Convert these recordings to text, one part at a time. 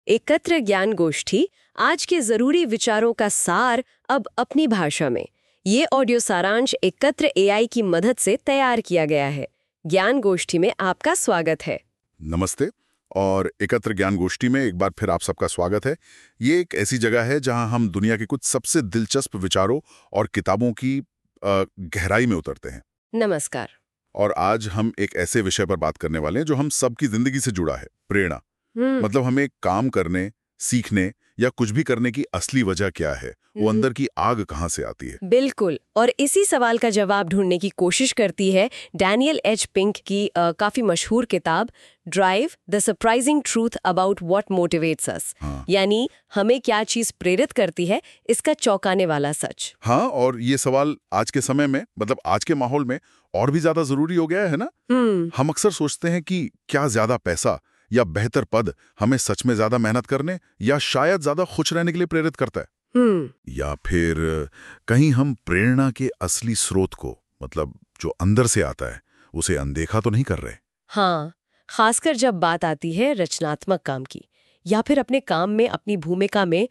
एकत्र ज्ञान गोष्ठी आज के जरूरी विचारों का सार अब अपनी भाषा में। ये ऑडियो सारांश एकत्र एआई की मदद से तैयार किया गया है। ज्ञान गोष्ठी में आपका स्वागत है। नमस्ते और एकत्र ज्ञान गोष्ठी में एक बार फिर आप सबका स्वागत है। ये एक ऐसी जगह है जहां हम दुनिया के कुछ सबसे दिलचस्प विचारों और किताबों की गहराई में उतरते हैं। नमस्कार। और आज हम एक ऐसे विषय पर बात करने वाले हैं जो हम सबकी जिंदगी से जुड़ा है, प्रेरणा। मतलब हमें काम करने, सीखने या कुछ भी करने की असली वजह क्या है, वो अंदर की आग कहाँ से आती है। बिल्कुल, और इसी सवाल का जवाब ढूंढने की कोशिश करती है डैनियल एच पिंक की काफी मशहूर किताब Drive the surprising truth about what motivates us. यानी हमें क्या चीज प्रेरित करती है, इसका चौंकाने वाला सच। हाँ, और ये सवाल आज के समय में, मतलब आज के माहौल में और भी ज्यादा जरूरी हो गया है ना। हम अक्सर सोचते हैं कि क्या ज्यादा पैसा या बेहतर पद हमें सच में ज्यादा मेहनत करने या शायद ज्यादा खुश रहने के लिए प्रेरित करता है। या फिर कहीं हम प्रेरणा के असली स्रोत को, मतलब जो अंदर से आता है, उसे अनदेखा तो नहीं कर रहे। हाँ, खासकर जब बात आती है रचनात्मक काम की या फिर अपने काम में अपनी भूमिका में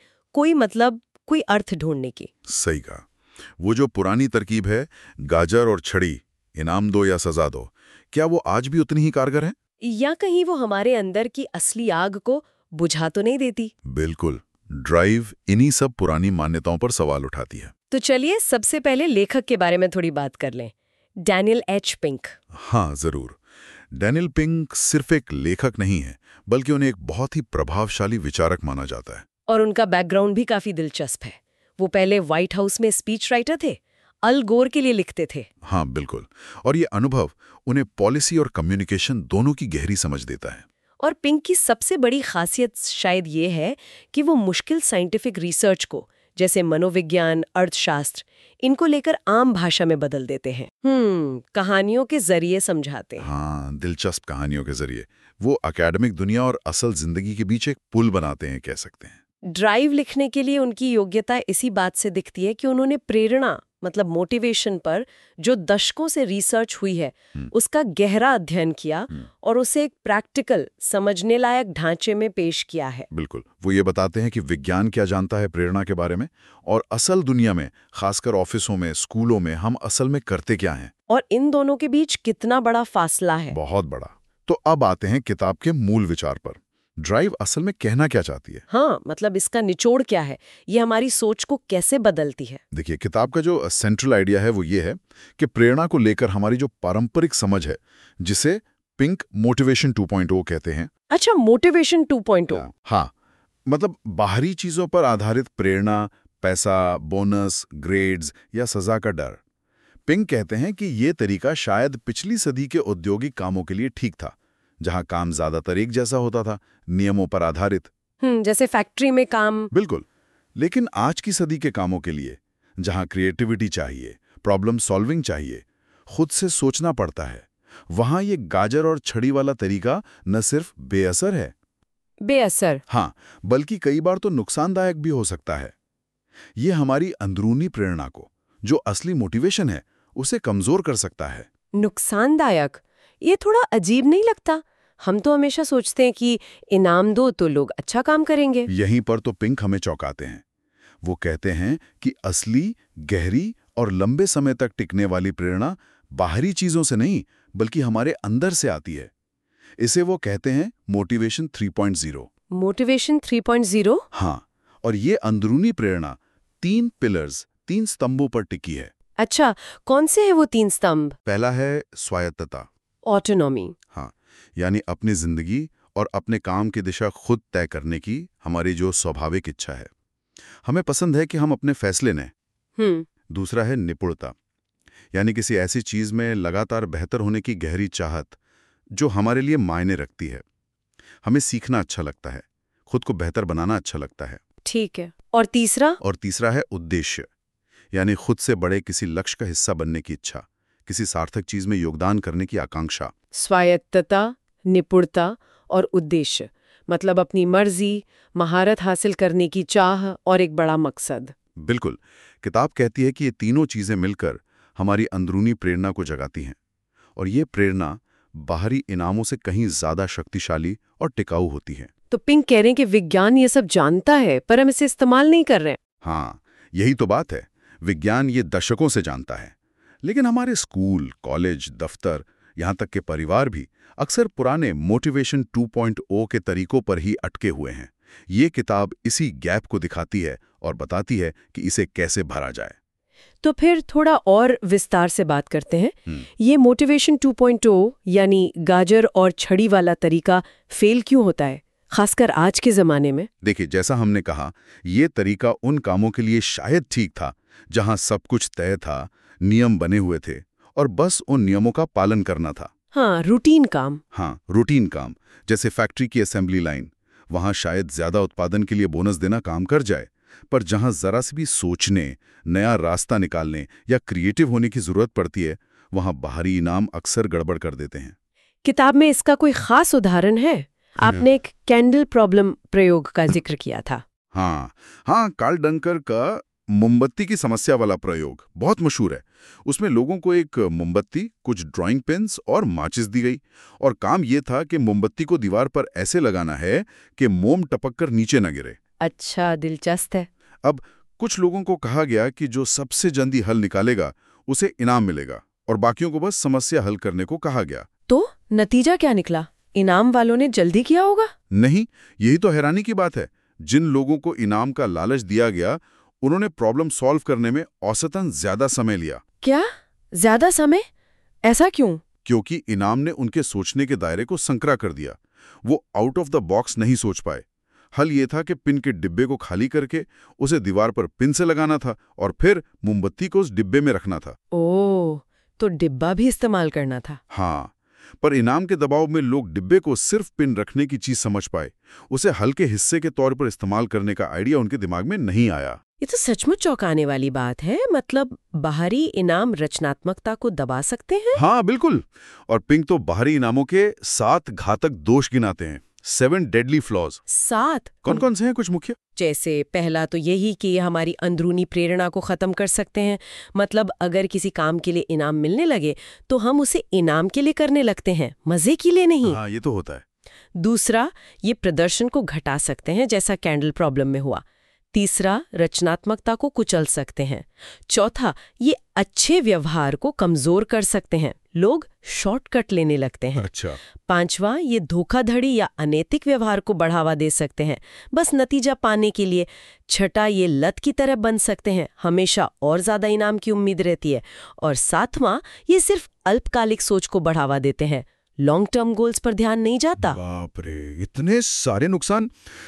कोई अर्थ ढूंढने की। सही कहा। वो जो पुरानी तरकीब है, गाजर और छड़ी, इनाम दो या सजा दो, क्या वो आज भी उतनी ही कारगर है? या कहीं वो हमारे अंदर की असली आग को बुझा तो नहीं देती? बिल्कुल। ड्राइव इन्हीं सब पुरानी मान्यताओं पर सवाल उठाती है। तो चलिए सबसे पहले लेखक के बारे में थोड़ी बात कर लें, डैनियल एच पिंक। हाँ, जरूर। डैनियल पिंक सिर्फ एक लेखक नहीं है, बल्कि उन्हें एक बहुत ही प्रभावशाली विचारक माना जाता है। और उनका बैकग्राउंड भी काफी दिलचस्प है। वो पहले व्हाइट हाउस में स्पीच राइटर थे, अल गोर के लिए लिखते थे। हाँ, बिल्कुल। और ये अनुभव उन्हें पॉलिसी और कम्युनिकेशन दोनों की गहरी समझ देता है। और पिंक की सबसे बड़ी खासियत शायद ये है कि वो मुश्किल साइंटिफिक रिसर्च को, जैसे मनोविज्ञान, अर्थशास्त्र, इनको लेकर आम भाषा में बदल देते हैं। कहानियों के जरिए समझाते हैं। हाँ, दिलचस्प कहानियों के जरिए वो एकेडमिक दुनिया और असल जिंदगी के बीच एक पुल बनाते हैं, कह सकते हैं। ड्राइव लिखने के लिए उनकी योग्यता इसी बात से दिखती है कि उन्होंने प्रेरणा, मतलब मोटिवेशन पर जो दशकों से रिसर्च हुई है, उसका गहरा अध्ययन किया और उसे एक प्रैक्टिकल, समझने लायक ढांचे में पेश किया है। बिल्कुल। वो ये बताते हैं कि विज्ञान क्या जानता है प्रेरणा के बारे में, और असल दुनिया में, खासकर ऑफिसों में, स्कूलों में, हम असल में करते क्या हैं, और इन दोनों के बीच कितना बड़ा फासला है। बहुत बड़ा। तो अब आते हैं किताब के मूल विचार पर। ड्राइव असल में कहना क्या चाहती है? हाँ, मतलब इसका निचोड़ क्या है, ये हमारी सोच को कैसे बदलती है। देखिए, किताब का जो सेंट्रल आइडिया है वो ये है कि प्रेरणा को लेकर हमारी जो पारंपरिक समझ है, जिसे पिंक मोटिवेशन 2.0 कहते हैं। अच्छा, मोटिवेशन 2.0। हाँ, मतलब बाहरी चीजों पर आधारित प्रेरणा, पैसा, बोनस, ग्रेड्स या सजा का डर। पिंक कहते हैं कि ये तरीका शायद पिछली सदी के औद्योगिक कामों के लिए ठीक था, जहां काम ज्यादातर एक जैसा होता था, नियमों पर आधारित। जैसे फैक्ट्री में काम। बिल्कुल। लेकिन आज की सदी के कामों के लिए, जहां क्रिएटिविटी चाहिए, प्रॉब्लम सॉल्विंग चाहिए, खुद से सोचना पड़ता है, वहां ये गाजर और छड़ी वाला तरीका न सिर्फ बेअसर है, बेअसर, हाँ, बल्कि कई बार तो नुकसानदायक भी हो सकता है। ये हमारी अंदरूनी प्रेरणा को, जो असली मोटिवेशन है, उसे कमजोर कर सकता है। नुकसानदायक, ये थोड़ा अजीब नहीं लगता? हम तो हमेशा सोचते हैं कि इनाम दो तो लोग अच्छा काम करेंगे। यहीं पर तो पिंक हमें चौंकाते हैं। वो कहते हैं कि असली, गहरी और लंबे समय तक टिकने वाली प्रेरणा बाहरी चीजों से नहीं, बल्कि हमारे अंदर से आती है। इसे वो कहते हैं मोटिवेशन 3.0। मोटिवेशन 3.0? हाँ, और ये अंदरूनी प्रेरणा 3 पिलर्स, 3 स्तंभों पर टिकी है। अच्छा, कौन से हैं वो 3 स्तंभ? पहला है स्वायत्तता, ऑटोनॉमी। हाँ, यानी अपनी जिंदगी और अपने काम की दिशा खुद तय करने की हमारी जो स्वाभाविक इच्छा है, हमें पसंद है कि हम अपने फैसले लें। दूसरा है निपुणता, यानी किसी ऐसी चीज में लगातार बेहतर होने की गहरी चाहत जो हमारे लिए मायने रखती है। हमें सीखना अच्छा लगता है, खुद को बेहतर बनाना अच्छा लगता है। ठीक है। और तीसरा? और तीसरा है उद्देश्य, यानी खुद से बड़े किसी लक्ष्य का हिस्सा बनने की इच्छा, किसी सार्थक चीज में योगदान करने की आकांक्षा। स्वायत्तता, निपुणता और उद्देश्य, मतलब अपनी मर्जी, महारत हासिल करने की चाह और एक बड़ा मकसद। बिल्कुल। किताब कहती है कि ये तीनों चीजें मिलकर हमारी अंदरूनी प्रेरणा को जगाती हैं, और ये प्रेरणा बाहरी इनामों से कहीं ज्यादा शक्तिशाली और टिकाऊ होती है। तो पिंक कह रहे हैं कि विज्ञान ये सब जानता है पर हम इसे इस्तेमाल नहीं कर रहे हैं। हाँ, यही तो बात है। विज्ञान ये दशकों से जानता है, लेकिन हमारे स्कूल, कॉलेज, दफ्तर, यहाँ तक के परिवार भी अक्सर पुराने मोटिवेशन 2.0 के तरीकों पर ही अटके हुए हैं। ये किताब इसी गैप को दिखाती है और बताती है कि इसे कैसे भरा जाए। तो फिर थोड़ा और विस्तार से बात करते हैं। ये मोटिवेशन 2.0 यानी गाजर और छड़ी वाला तरीका फेल क्यों होता है, खासकर आज के जमाने में? देखिए, जैसा हमने कहा, ये तरीका उन कामों के लिए शायद ठीक था जहां सब कुछ तय था, नियम बने हुए थे और बस उन नियमों का पालन करना था। हाँ, रूटीन काम। हाँ, रूटीन काम, जैसे फैक्ट्री की असेंबली लाइन। वहां शायद ज्यादा उत्पादन के लिए बोनस देना काम कर जाए, पर जहां जरा से भी सोचने, नया रास्ता निकालने या क्रिएटिव होने की जरूरत पड़ती है, वहां बाहरी इनाम अक्सर गड़बड़ कर देते हैं। किताब में इसका कोई खास उदाहरण है? आपने एक कैंडल प्रॉब्लम प्रयोग का जिक्र किया था। हाँ, कार्ल डंकर का मोमबत्ती की समस्या वाला प्रयोग बहुत मशहूर है। उसमें लोगों को एक मोमबत्ती, कुछ ड्राइंग पेन्स और माचिस दी गई और काम ये था कि मोमबत्ती को दीवार पर ऐसे लगाना है कि मोम टपककर नीचे न गिरे। अच्छा, दिलचस्प है। अब कुछ लोगों को कहा गया कि जो सबसे जल्दी हल निकालेगा उसे इनाम मिलेगा और बाकियों को बस समस्या हल करने को कहा गया। तो नतीजा क्या निकला? इनाम वालों ने जल्दी किया होगा? नहीं, यही तो हैरानी की बात है। जिन लोगों को इनाम का लालच दिया गया, उन्होंने प्रॉब्लम सॉल्व करने में औसतन ज्यादा समय लिया। क्या? ज्यादा समय? ऐसा क्यों? क्योंकि इनाम ने उनके सोचने के दायरे को संकरा कर दिया। वो आउट ऑफ द बॉक्स नहीं सोच पाए। हल ये था कि पिन के डिब्बे को खाली करके उसे दीवार पर पिन से लगाना था और फिर मोमबत्ती को उस डिब्बे में रखना था। ओह, तो डिब्बा भी इस्तेमाल करना था। हाँ, पर इनाम के दबाव में लोग डिब्बे को सिर्फ पिन रखने की चीज समझ पाए। उसे हल्के हिस्से के तौर पर इस्तेमाल करने का आइडिया उनके दिमाग में नहीं आया। ये तो सचमुच चौंकाने वाली बात है। मतलब बाहरी इनाम रचनात्मकता को दबा सकते हैं? हाँ, बिल्कुल। और पिंक तो बाहरी इनामों के 7 घातक दोष गिनाते हैं। 7 डेडली फ्लॉज। 7? कौन कौन से हैं कुछ मुख्य? जैसे पहला तो यही कि ये हमारी अंदरूनी प्रेरणा को खत्म कर सकते हैं। मतलब अगर किसी काम के लिए इनाम मिलने लगे तो हम उसे इनाम के लिए करने लगते हैं, मजे के लिए नहीं। हाँ, ये तो होता है। दूसरा, ये प्रदर्शन को घटा सकते हैं, जैसा कैंडल प्रॉब्लम में हुआ। तीसरा, रचनात्मकता को कुचल सकते हैं। चौथा, ये अच्छे व्यवहार को कमजोर कर सकते हैं, लोग शॉर्टकट लेने लगते हैं। अच्छा। पांचवा, ये धोखाधड़ी या अनैतिक व्यवहार को बढ़ावा दे सकते हैं, बस नतीजा पाने के लिए। छठा, ये लत की तरह बन सकते हैं, हमेशा और ज्यादा इनाम की उम्मीद रहती है। और सातवां, ये सिर्फ अल्पकालिक सोच को बढ़ावा देते हैं, लॉन्ग टर्म गोल्स पर ध्यान नहीं जाता। बाप रे, इतने सारे नुकसान।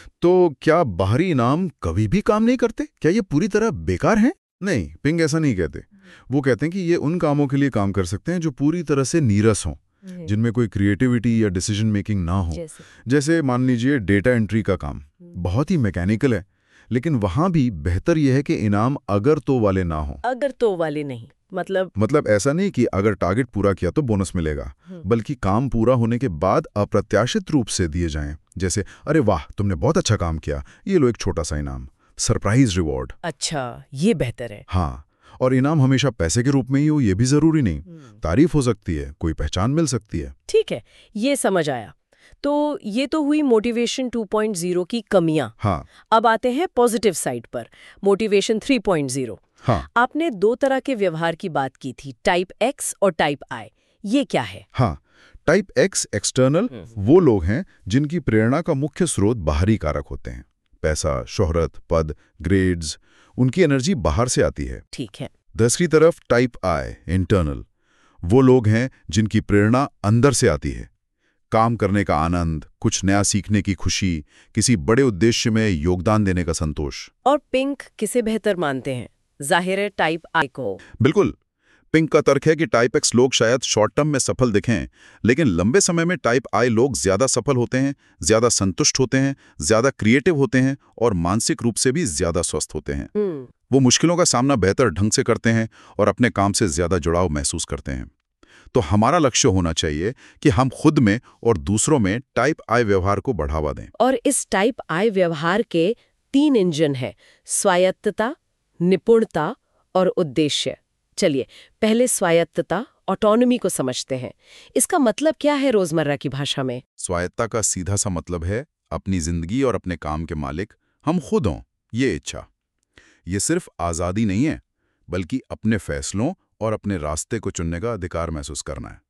तो क्या बाहरी इनाम कभी भी काम नहीं करते? क्या ये पूरी तरह बेकार हैं? नहीं, पिंग ऐसा नहीं कहते। वो कहते हैं कि ये उन कामों के लिए काम कर सकते हैं जो पूरी तरह से नीरस हों, जिनमें कोई क्रिएटिविटी या डिसीजन मेकिंग ना हो। जैसे मान लीजिए डेटा एंट्री का काम बहुत ही मैकेनिकल है, लेकिन वहां भी बेहतर यह है कि इनाम अगर तो वाले ना हो। अगर तो वाले नहीं मतलब ऐसा नहीं कि अगर टारगेट पूरा किया तो बोनस मिलेगा, बल्कि काम पूरा होने के बाद अप्रत्याशित रूप से दिए जाएं। जैसे, अरे वाह, तुमने बहुत अच्छा काम किया, ये लो एक छोटा सा इनाम, सरप्राइज रिवॉर्ड। अच्छा, ये बेहतर है। हाँ, और इनाम हमेशा पैसे के रूप में ही हो ये भी जरूरी नहीं। तारीफ हो सकती है, कोई पहचान मिल सकती है। ठीक है, ये समझ आया। तो ये तो हुई मोटिवेशन 2.0 की कमियां। हाँ। अब आते हैं पॉजिटिव साइड पर, मोटिवेशन 3.0। हाँ। आपने 2 तरह के व्यवहार की बात की थी, टाइप एक्स और टाइप आई। ये क्या है? हाँ, टाइप एक्स एक्सटर्नल वो लोग हैं जिनकी प्रेरणा का मुख्य स्रोत बाहरी कारक होते हैं। पैसा, शोहरत, पद, ग्रेड्स, उनकी एनर्जी बाहर से आती है। ठीक है। दूसरी तरफ टाइप आई इंटरनल वो लोग हैं जिनकी प्रेरणा अंदर से आती है। काम करने का आनंद, कुछ नया सीखने की खुशी, किसी बड़े उद्देश्य में योगदान देने का संतोष। और पिंक किसे बेहतर मानते हैं? जाहिर है टाइप आई को। बिल्कुल। पिंक का तर्क है कि टाइप एक्स लोग शायद शॉर्ट टर्म में सफल दिखें, लेकिन लंबे समय में टाइप आई लोग ज्यादा सफल होते हैं, ज्यादा संतुष्ट होते हैं, ज्यादा क्रिएटिव होते हैं और मानसिक रूप से भी ज्यादा स्वस्थ होते हैं। वो मुश्किलों का सामना बेहतर ढंग से करते हैं और अपने काम से ज्यादा जुड़ाव महसूस करते हैं। तो हमारा लक्ष्य होना चाहिए कि हम खुद में और दूसरों में टाइप आई व्यवहार को बढ़ावा दें। और इस टाइप आई व्यवहार के 3 इंजन हैं, स्वायत्तता, निपुणता और उद्देश्य। चलिए पहले स्वायत्तता, ऑटोनॉमी को समझते हैं। इसका मतलब क्या है रोजमर्रा की भाषा में? स्वायत्तता का सीधा सा मतलब है अपनी जिंदगी और अपने काम के मालिक हम खुद हों, ये इच्छा। ये सिर्फ आज़ादी नहीं है, बल्कि अपने फैसलों और अपने रास्ते को चुनने का अधिकार महसूस करना है।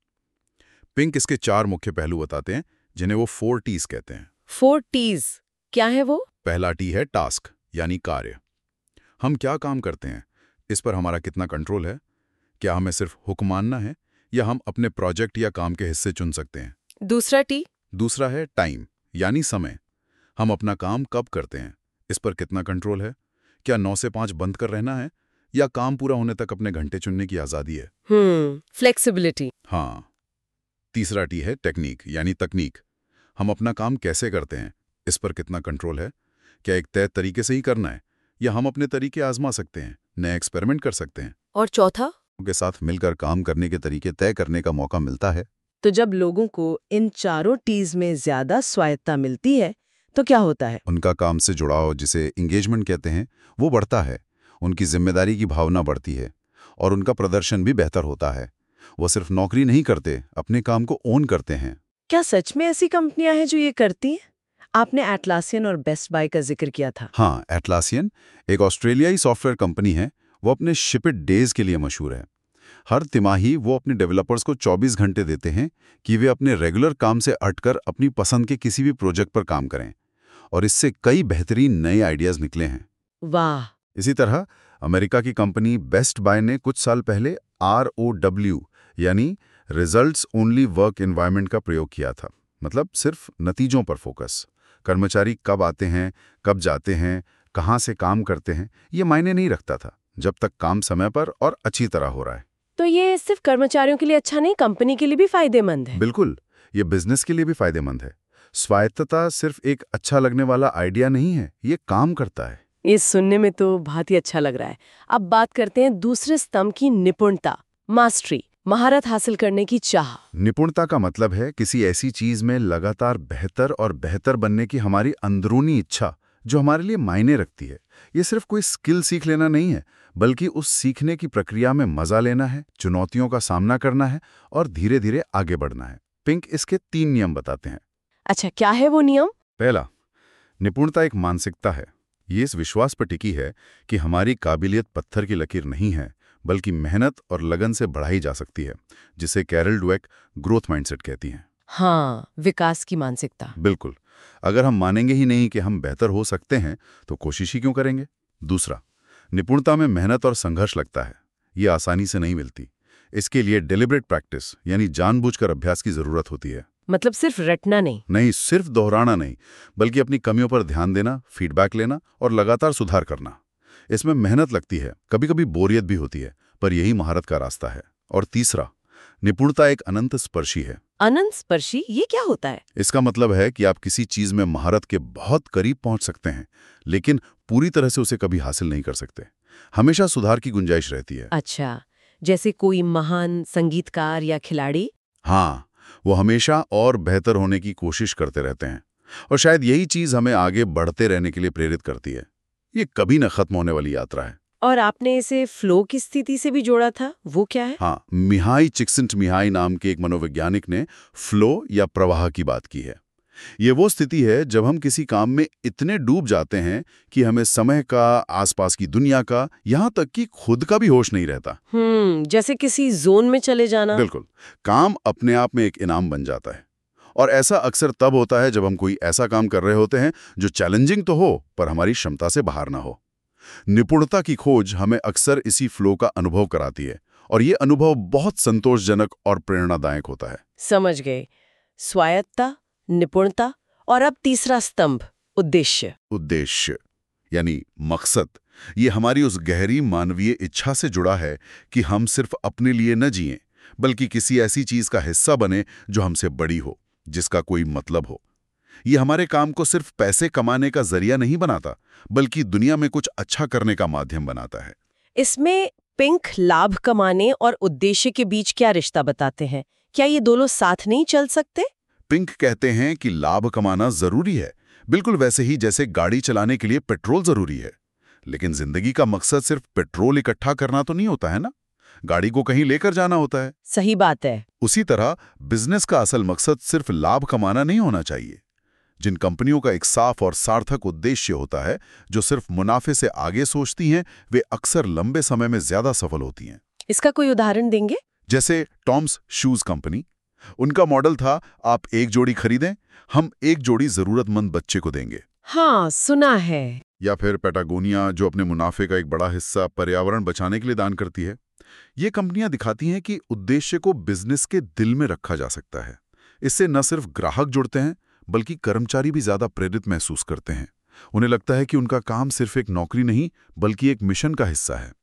पिंक इसके 4 मुख्य पहलू बताते हैं, जिन्हें वो 4 T's कहते हैं। 4 T's क्या है वो? पहला टी है टास्क, यानी कार्य। हम क्या काम करते हैं, इस पर हमारा कितना कंट्रोल है। क्या हमें सिर्फ हुक्म मानना है, या हम अपने प्रोजेक्ट या काम के हिस्से चुन सकते हैं। दूसरा T? दूसरा है टाइम, यानी समय। हम अपना काम कब करते हैं, इस पर कितना कंट्रोल है। क्या 9 से 5 बंद कर रहना है, या काम पूरा होने तक अपने घंटे चुनने की आज़ादी है। फ्लेक्सिबिलिटी। हाँ। तीसरा टी है टेक्निक, यानी तकनीक। हम अपना काम कैसे करते हैं, इस पर कितना कंट्रोल है। क्या एक तय तरीके से ही करना है, या हम अपने तरीके आजमा सकते हैं, नए एक्सपेरिमेंट कर सकते हैं। और चौथा? उनके साथ मिलकर काम करने के तरीके तय करने का मौका मिलता है। तो जब लोगों को इन चारों टीज में ज्यादा स्वायत्ता मिलती है तो क्या होता है? उनका काम से जुड़ाव, जिसे एंगेजमेंट कहते हैं, वो बढ़ता है। उनकी जिम्मेदारी की भावना बढ़ती है और उनका प्रदर्शन भी बेहतर होता है। वो सिर्फ नौकरी नहीं करते, अपने काम को ओन करते हैं। क्या सच में ऐसी कंपनियां हैं जो ये करती हैं? आपने एटलासियन और बेस्ट बाय का जिक्र किया था। हाँ, एटलासियन एक ऑस्ट्रेलियाई सॉफ्टवेयर कंपनी है। वो अपने शिप इट डेज के लिए मशहूर है। हर तिमाही वो अपने डेवलपर्स को 24 घंटे देते हैं कि वे अपने रेगुलर काम से हटकर अपनी पसंद के किसी भी प्रोजेक्ट पर काम करें, और इससे कई बेहतरीन नए आइडियाज निकले हैं। वाह। इसी तरह अमेरिका की कंपनी बेस्ट बाय ने कुछ साल पहले ROW यानी रिजल्ट्स ओनली वर्क एनवायरनमेंट का प्रयोग किया था। मतलब सिर्फ नतीजों पर फोकस। कर्मचारी कब आते हैं, कब जाते हैं, कहाँ से काम करते हैं, ये मायने नहीं रखता था, जब तक काम समय पर और अच्छी तरह हो रहा है। तो ये सिर्फ कर्मचारियों के लिए अच्छा नहीं, कंपनी के लिए भी फायदेमंद है। बिल्कुल, ये बिजनेस के लिए भी फायदेमंद है। स्वायत्तता सिर्फ एक अच्छा लगने वाला आइडिया नहीं है, ये काम करता है। ये सुनने में तो बहुत ही अच्छा लग रहा है। अब बात करते हैं दूसरे स्तंभ की, निपुणता, मास्टरी, महारत हासिल करने की चाह। निपुणता का मतलब है किसी ऐसी चीज में लगातार बेहतर और बेहतर बनने की हमारी अंदरूनी इच्छा, जो हमारे लिए मायने रखती है। ये सिर्फ कोई स्किल सीख लेना नहीं है, बल्कि उस सीखने की प्रक्रिया में मजा लेना है, चुनौतियों का सामना करना है और धीरे धीरे आगे बढ़ना है। पिंक इसके 3 नियम बताते हैं। अच्छा, क्या है वो नियम? पहला, निपुणता एक मानसिकता है। ये इस विश्वास पर टिकी है कि हमारी काबिलियत पत्थर की लकीर नहीं है, बल्कि मेहनत और लगन से बढ़ाई जा सकती है, जिसे कैरल ड्वेक ग्रोथ माइंडसेट कहती हैं। हाँ, विकास की मानसिकता। बिल्कुल। अगर हम मानेंगे ही नहीं कि हम बेहतर हो सकते हैं, तो कोशिश ही क्यों करेंगे। दूसरा, निपुणता में मेहनत और संघर्ष लगता है। ये आसानी से नहीं मिलती। इसके लिए डेलिब्रेट प्रैक्टिस, यानी जानबूझकर अभ्यास की जरूरत होती है। मतलब सिर्फ रटना नहीं। सिर्फ दोहराना नहीं, बल्कि अपनी कमियों पर ध्यान देना, फीडबैक लेना और लगातार सुधार करना। इसमें मेहनत लगती है, कभी कभी बोरियत भी होती है, पर यही महारत का रास्ता है। और तीसरा, निपुणता एक अनंत स्पर्शी है। अनंत स्पर्शी, ये क्या होता है? इसका मतलब है कि आप किसी चीज में महारत के बहुत करीब पहुंच सकते हैं, लेकिन पूरी तरह से उसे कभी हासिल नहीं कर सकते। हमेशा सुधार की गुंजाइश रहती है। अच्छा, जैसे कोई महान संगीतकार या खिलाड़ी? हाँ, वो हमेशा और बेहतर होने की कोशिश करते रहते हैं, और शायद यही चीज हमें आगे बढ़ते रहने के लिए प्रेरित करती है। ये कभी न खत्म होने वाली यात्रा है। और आपने इसे फ्लो की स्थिति से भी जोड़ा था, वो क्या है? हाँ, मिहाई चिक्सिंटमिहाई नाम के एक मनोवैज्ञानिक ने फ्लो या प्रवाह की बात की है। ये वो स्थिति है जब हम किसी काम में इतने डूब जाते हैं कि हमें समय का, आसपास की दुनिया का, यहाँ तक कि खुद का भी होश नहीं रहता। जैसे किसी जोन में चले जाना। बिल्कुल। काम अपने आप में एक इनाम बन जाता है। और ऐसा अक्सर तब होता है जब हम कोई ऐसा काम कर रहे होते हैं जो चैलेंजिंग तो हो, पर हमारी क्षमता से बाहर ना हो। निपुणता की खोज हमें अक्सर इसी फ्लो का अनुभव कराती है, और ये अनुभव बहुत संतोषजनक और प्रेरणादायक होता है। समझ गए। स्वायत्ता, निपुणता, और अब तीसरा स्तंभ, उद्देश्य। उद्देश्य यानी मकसद। ये हमारी उस गहरी मानवीय इच्छा से जुड़ा है कि हम सिर्फ अपने लिए न जिएं, बल्कि किसी ऐसी चीज का हिस्सा बने जो हमसे बड़ी हो, जिसका कोई मतलब हो। ये हमारे काम को सिर्फ पैसे कमाने का जरिया नहीं बनाता, बल्कि दुनिया में कुछ अच्छा करने का माध्यम बनाता है। इसमें पिंक लाभ कमाने और उद्देश्य के बीच क्या रिश्ता बताते हैं? क्या ये दोनों साथ नहीं चल सकते? पिंक कहते हैं कि लाभ कमाना जरूरी है, बिल्कुल वैसे ही जैसे गाड़ी चलाने के लिए पेट्रोल जरूरी है। लेकिन जिंदगी का मकसद सिर्फ पेट्रोल इकट्ठा करना तो नहीं होता है ना, गाड़ी को कहीं लेकर जाना होता है। सही बात है। उसी तरह बिजनेस का असल मकसद सिर्फ लाभ कमाना नहीं होना चाहिए। जिन कंपनियों का एक साफ और सार्थक उद्देश्य होता है, जो सिर्फ मुनाफे से आगे सोचती हैं, वे अक्सर लंबे समय में ज्यादा सफल होती हैं। इसका कोई उदाहरण देंगे? जैसे टॉम्स शूज कंपनी। उनका मॉडल था, आप एक जोड़ी खरीदें, हम एक जोड़ी जरूरतमंद बच्चे को देंगे। हाँ, सुना है। या फिर पैटागोनिया, जो अपने मुनाफे का एक बड़ा हिस्सा पर्यावरण बचाने के लिए दान करती है। ये कंपनियां दिखाती हैं कि उद्देश्य को बिजनेस के दिल में रखा जा सकता है। इससे न सिर्फ ग्राहक जुड़ते हैं, बल्कि कर्मचारी भी ज्यादा प्रेरित महसूस करते हैं। उन्हें लगता है कि उनका काम सिर्फ एक नौकरी नहीं, बल्कि एक मिशन का हिस्सा है।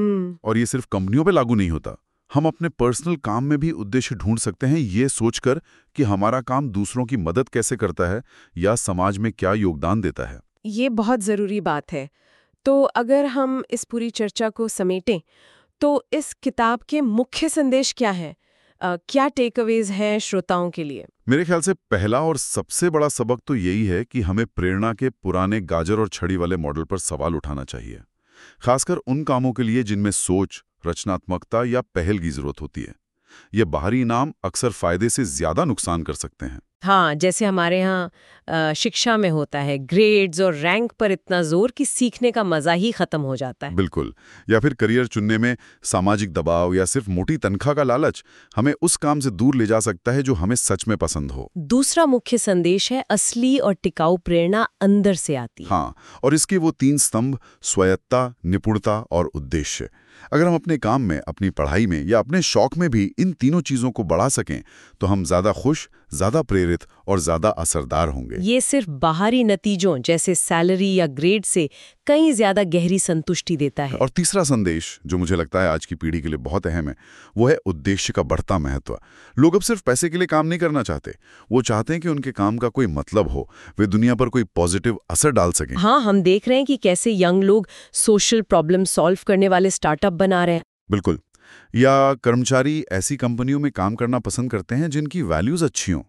और ये सिर्फ कंपनियों पे लागू नहीं होता। हम अपने पर्सनल काम में भी उद्देश्य ढूंढ सकते हैं, ये सोचकर कि हमारा काम दूसरों की मदद कैसे करता है या समाज में क्या योगदान देता है। ये बहुत ज़रूरी बात है। तो अगर हम इस पूरी चर्चा को समेटें, तो इस किताब के मुख्य संदेश क्या हैं? क्या टेकअवेज हैं श्रोताओं के लिए? मेरे ख्याल से पहला और सबसे बड़ा सबक तो यही है कि हमें प्रेरणा के पुराने गाजर और छड़ी वाले मॉडल पर सवाल उठाना चाहिए, खासकर उन कामों के लिए जिनमें सोच, रचनात्मकता या पहल की जरूरत होती है। ये बाहरी इनाम अक्सर फायदे से ज्यादा नुकसान कर सकते हैं। हाँ, जैसे हमारे यहाँ शिक्षा में होता है, ग्रेड्स और रैंक पर इतना जोर कि सीखने का मजा ही खत्म हो जाता है। बिल्कुल। या फिर करियर चुनने में सामाजिक दबाव या सिर्फ मोटी तनख्वाह का लालच हमें उस काम से दूर ले जा सकता है जो हमें सच में पसंद हो। दूसरा मुख्य संदेश है, असली और टिकाऊ प्रेरणा अंदर से आती है। हाँ, और इसके वो 3 स्तंभ, स्वायत्ता, निपुणता और उद्देश्य। अगर हम अपने काम में, अपनी पढ़ाई में या अपने शौक में भी इन तीनों चीजों को बढ़ा सकें, तो हम ज्यादा खुश, ज्यादा प्रेरित और ज्यादा असरदार होंगे। ये सिर्फ बाहरी नतीजों जैसे सैलरी या ग्रेड से कहीं ज्यादा गहरी संतुष्टि देता है। और तीसरा संदेश जो मुझे लगता है आज की पीढ़ी के लिए बहुत अहम है, वो है उद्देश्य का बढ़ता महत्व। लोग अब सिर्फ पैसे के लिए काम नहीं करना चाहते, वो चाहते हैं कि उनके काम का कोई मतलब हो, वे दुनिया पर कोई पॉजिटिव असर डाल सकें। हाँ, हम देख रहे हैं कि कैसे यंग लोग सोशल प्रॉब्लम सॉल्व करने वाले स्टार्टअप बना रहे हैं। बिल्कुल। या कर्मचारी ऐसी कंपनियों में काम करना पसंद करते हैं जिनकी वैल्यूज अच्छी हों।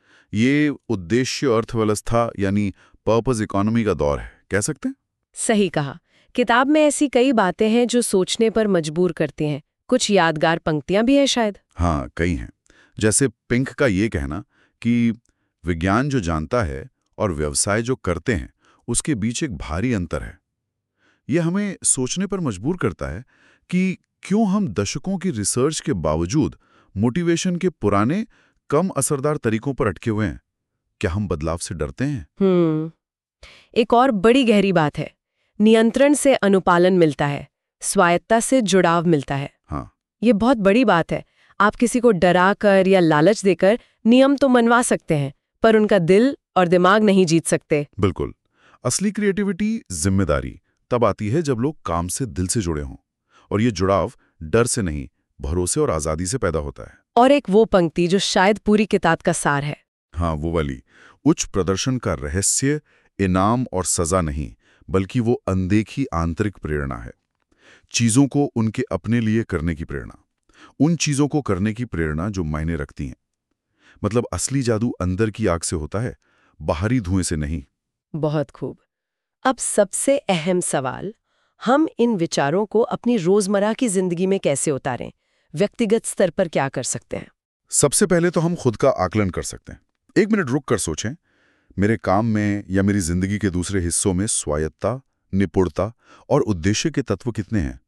ये उद्देश्य अर्थव्यवस्था यानी पर्पस इकोनॉमी का दौर है, कह सकते हैं। सही कहा। किताब में ऐसी कई बातें हैं जो सोचने पर मजबूर करती हैं। कुछ यादगार पंक्तियां भी हैं शायद। हाँ, कई हैं। जैसे पिंक का ये कहना कि विज्ञान जो जानता है और व्यवसाय जो करते हैं, उसके बीच एक भारी अंतर है। यह हमें सोचने पर मजबूर करता है कि क्यों हम दशकों की रिसर्च के बावजूद मोटिवेशन के पुराने, कम असरदार तरीकों पर अटके हुए हैं। क्या हम बदलाव से डरते हैं? एक और बड़ी गहरी बात है, नियंत्रण से अनुपालन मिलता है, स्वायत्ता से जुड़ाव मिलता है। हाँ, ये बहुत बड़ी बात है। आप किसी को डरा कर या लालच देकर नियम तो मनवा सकते हैं, पर उनका दिल और दिमाग नहीं जीत सकते। बिल्कुल। असली क्रिएटिविटी, जिम्मेदारी तब आती है जब लोग काम से दिल से जुड़े हों, और ये जुड़ाव डर से नहीं, भरोसे और आजादी से पैदा होता है। और एक वो पंक्ति जो शायद पूरी किताब का सार है। हाँ, वो वाली, उच्च प्रदर्शन का रहस्य इनाम और सजा नहीं, बल्कि वो अनदेखी आंतरिक प्रेरणा है। चीजों को उनके अपने लिए करने की प्रेरणा, उन चीजों को करने की प्रेरणा जो मायने रखती हैं। मतलब असली जादू अंदर की आग से होता है, बाहरी धुएं से नहीं। बहुत खूब। अब सबसे अहम सवाल, हम इन विचारों को अपनी रोजमर्रा की जिंदगी में कैसे उतारें? व्यक्तिगत स्तर पर क्या कर सकते हैं? सबसे पहले तो हम खुद का आकलन कर सकते हैं। 1 मिनट रुक कर सोचें, मेरे काम में या मेरी जिंदगी के दूसरे हिस्सों में स्वायत्ता, निपुणता और उद्देश्य के तत्व कितने हैं?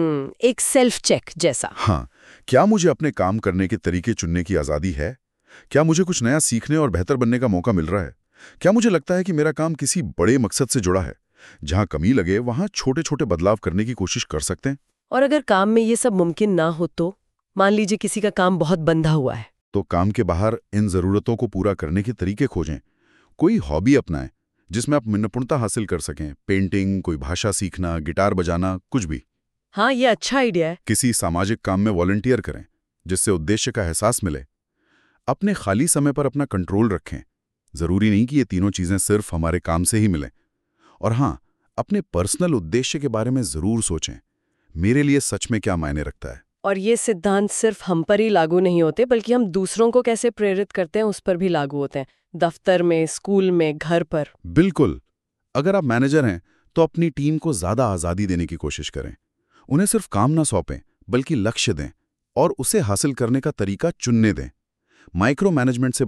एक सेल्फ चेक जैसा। हाँ, क्या मुझे अपने काम करने के तरीके चुनने की आजादी है? क्या मुझे कुछ नया सीखने और बेहतर बनने का मौका मिल रहा है? क्या मुझे लगता है कि मेरा काम किसी बड़े मकसद से जुड़ा है? जहां कमी लगे वहां छोटे छोटे बदलाव करने की कोशिश कर सकते हैं। और अगर काम में ये सब मुमकिन ना हो तो? मान लीजिए किसी का काम बहुत बंधा हुआ है। तो काम के बाहर इन जरूरतों को पूरा करने के तरीके खोजें। कोई हॉबी अपनाएं जिसमें आप निपुणता हासिल कर सकें। पेंटिंग, कोई भाषा सीखना, गिटार बजाना, कुछ भी। हाँ, ये अच्छा आइडिया है। किसी सामाजिक काम में वॉलंटियर करें जिससे उद्देश्य का एहसास मिले। अपने खाली समय पर अपना कंट्रोल रखें। जरूरी नहीं कि ये तीनों चीजें सिर्फ हमारे काम से ही मिलें। और हाँ, अपने पर्सनल उद्देश्य के बारे में जरूर सोचें, मेरे लिए सच में क्या मायने रखता है। और ये सिद्धांत सिर्फ हम पर ही लागू नहीं होते, बल्कि हम दूसरों को कैसे प्रेरित करते हैं उस पर भी लागू होते हैं। दफ्तर में, स्कूल में, घर पर। बिल्कुल। अगर आप मैनेजर हैं तो अपनी टीम को ज्यादा आजादी देने की कोशिश करें। उन्हें सिर्फ काम ना सौंपें, बल्कि लक्ष्य दें और उसे हासिल करने का तरीका चुनने दें। माइक्रो मैनेजमेंट से बचें,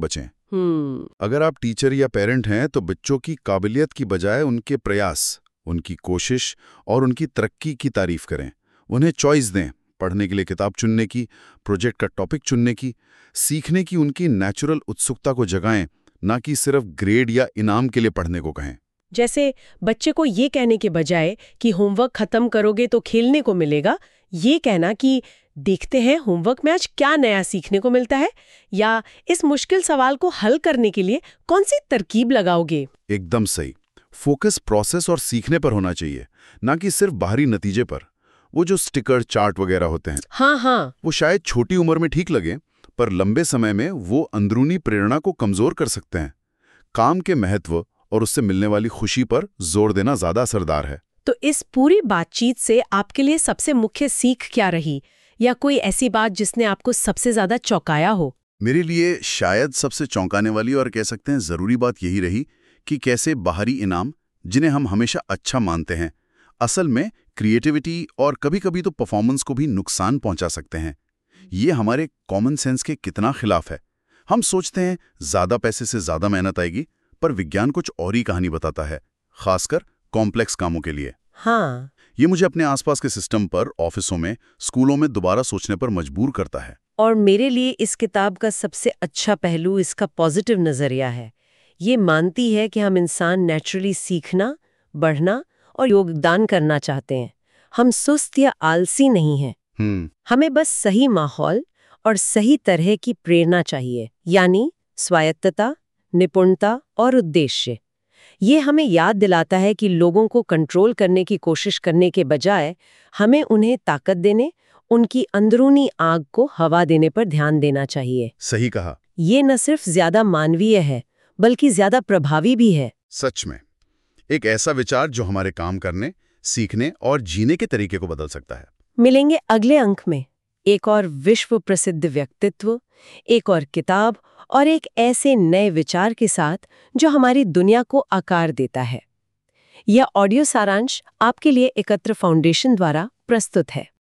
अगर आप टीचर या पेरेंट हैं तो बच्चों की काबिलियत की बजाय उनके प्रयास, उनकी कोशिश और उनकी तरक्की की तारीफ करें। उन्हें चॉइस दें, पढ़ने के लिए किताब चुनने की, प्रोजेक्ट का टॉपिक चुनने की, सीखने की उनकी नेचुरल उत्सुकता को जगाएं, ना कि सिर्फ ग्रेड या इनाम के लिए पढ़ने को कहें। जैसे बच्चे को ये कहने के बजाय कि होमवर्क खत्म करोगे तो खेलने को मिलेगा, ये कहना कि देखते हैं होमवर्क में आज क्या नया सीखने को मिलता है, या इस मुश्किल सवाल को हल करने के लिए कौन सी तरकीब लगाओगे। एकदम सही। फोकस प्रोसेस और सीखने पर होना चाहिए, ना कि सिर्फ बाहरी नतीजे पर। वो जो स्टिकर, चार्ट वगैरह होते हैं, हाँ, वो शायद छोटी उम्र में ठीक लगे, पर लंबे समय में वो अंदरूनी प्रेरणा को कमजोर कर सकते हैं। काम के महत्व और उससे मिलने वाली खुशी पर जोर देना ज्यादा असरदार है। तो इस पूरी बातचीत से आपके लिए सबसे मुख्य सीख क्या रही, या कोई ऐसी बात जिसने आपको सबसे ज्यादा चौंकाया हो? मेरे लिए शायद सबसे चौंकाने वाली और कह सकते हैं जरूरी बात यही रही कि कैसे बाहरी इनाम, जिन्हें हम हमेशा अच्छा मानते हैं, असल में क्रिएटिविटी और कभी-कभी तो परफॉर्मेंस को भी नुकसान पहुंचा सकते हैं। ये हमारे कॉमन सेंस के कितना खिलाफ है। हम सोचते हैं ज्यादा पैसे से ज्यादा मेहनत आएगी, पर विज्ञान कुछ और ही कहानी बताता है, खासकर कॉम्प्लेक्स कामों के लिए। हाँ, ये मुझे अपने आसपास के सिस्टम पर, ऑफिसों में, स्कूलों में दोबारा सोचने पर मजबूर करता है। और मेरे लिए इस किताब का सबसे अच्छा पहलू इसका पॉजिटिव नजरिया है। ये मानती है कि हम इंसान नेचुरली सीखना, बढ़ना और योगदान करना चाहते हैं। हम सुस्त या आलसी नहीं हैं। हमें बस सही माहौल और सही तरह की प्रेरणा चाहिए, यानी स्वायत्तता, निपुणता और उद्देश्य। ये हमें याद दिलाता है कि लोगों को कंट्रोल करने की कोशिश करने के बजाय हमें उन्हें ताकत देने, उनकी अंदरूनी आग को हवा देने पर ध्यान देना चाहिए। सही कहा। ये न सिर्फ ज्यादा मानवीय है, बल्कि ज्यादा प्रभावी भी है। सच में एक ऐसा विचार जो हमारे काम करने, सीखने और जीने के तरीके को बदल सकता है। मिलेंगे अगले अंक में एक और विश्व प्रसिद्ध व्यक्तित्व, एक और किताब और एक ऐसे नए विचार के साथ जो हमारी दुनिया को आकार देता है। यह ऑडियो सारांश आपके लिए एकत्र फाउंडेशन द्वारा प्रस्तुत है।